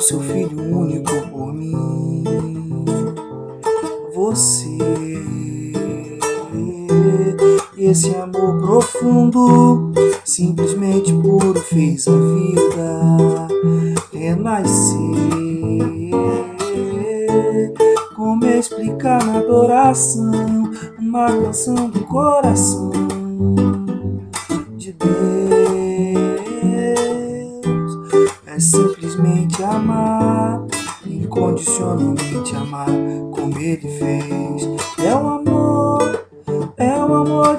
seu Filho único por mim. Você, esse amor profundo, simplesmente puro, fez a vida renascer. Como explicar na adoração uma canção do coração de Deus? É simplesmente amar, incondicionalmente amar, como Ele fez. É o amor de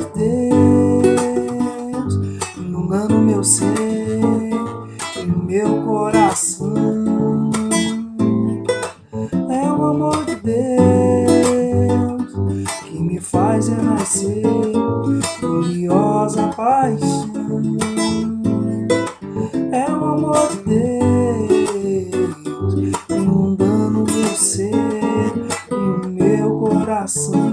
Deus, inundando meu ser e meu coração. É o amor de Deus que me faz renascer, gloriosa paixão. É o amor de Deus inundando meu ser e o meu coração.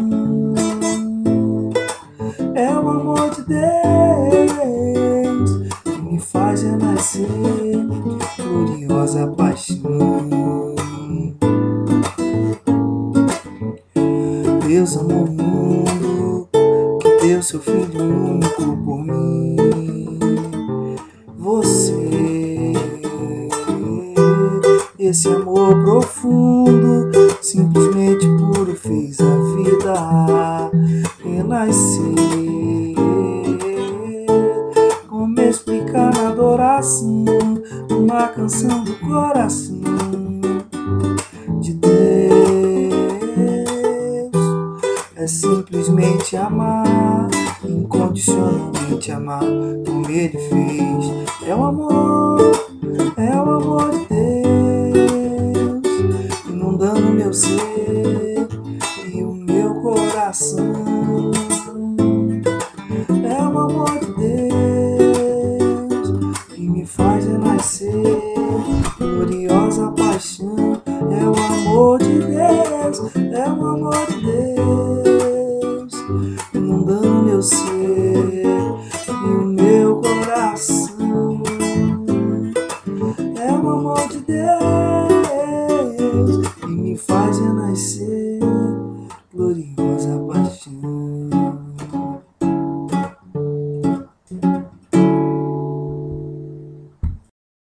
É o amor de Deus que me faz renascer, gloriosa paixão. Deus amou o mundo, que deu seu Filho único por mim. Você, esse amor profundo, simplesmente puro, fez a vida renascer. Como explicar na adoração uma canção do coração de Deus? É simplesmente amar, incondicionalmente amar, como Ele fez. É o amor de Deus inundando meu ser e o meu coração. É o amor de Deus que me faz renascer, gloriosa paixão. É o amor de Deus, é o amor de Deus inundando meu ser e o meu coração. É o amor de Deus.